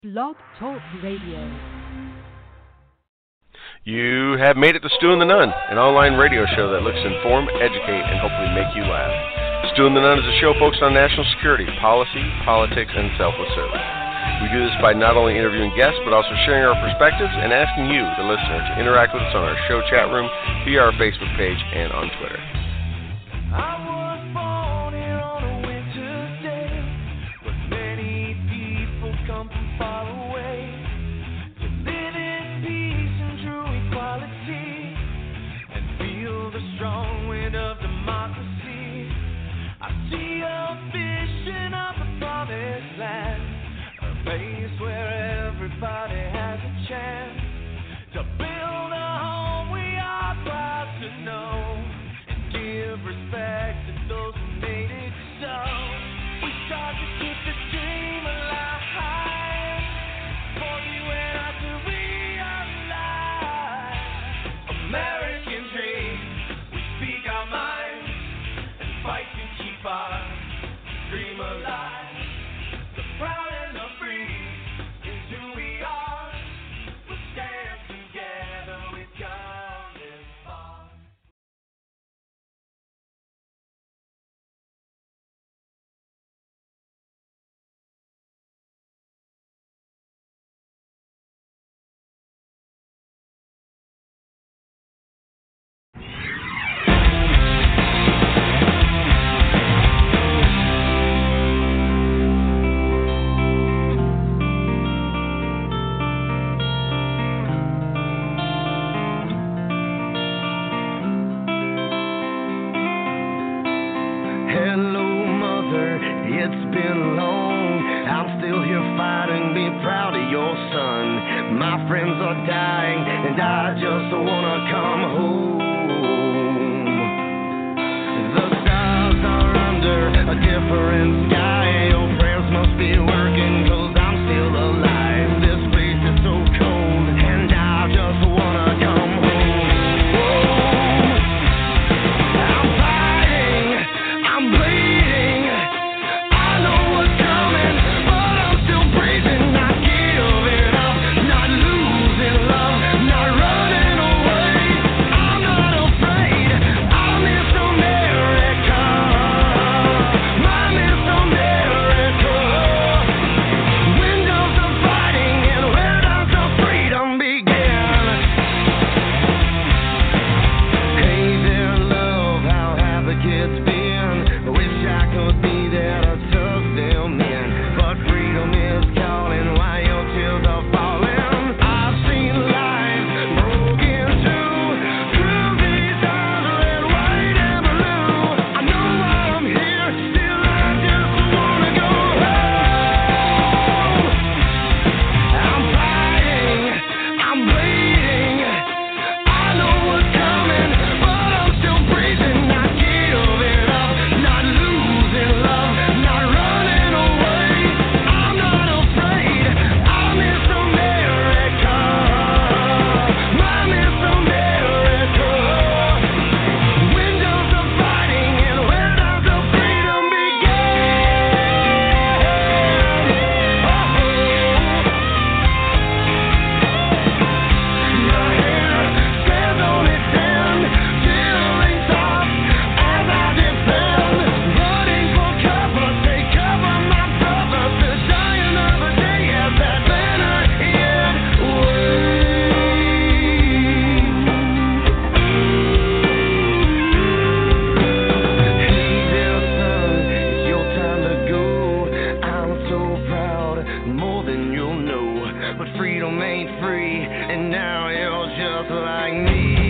Blog Talk Radio. You have made it to Stu and the Nun, an online radio show that looks to inform, educate, and hopefully make you laugh. Stu and the Nun is a show focused on national security, policy, politics, and selfless service. We do this by not only interviewing guests, but also sharing our perspectives and asking you, the listener, to interact with us on our show chat room, via our Facebook page, and on Twitter. Freedom ain't free, and now you're just like me.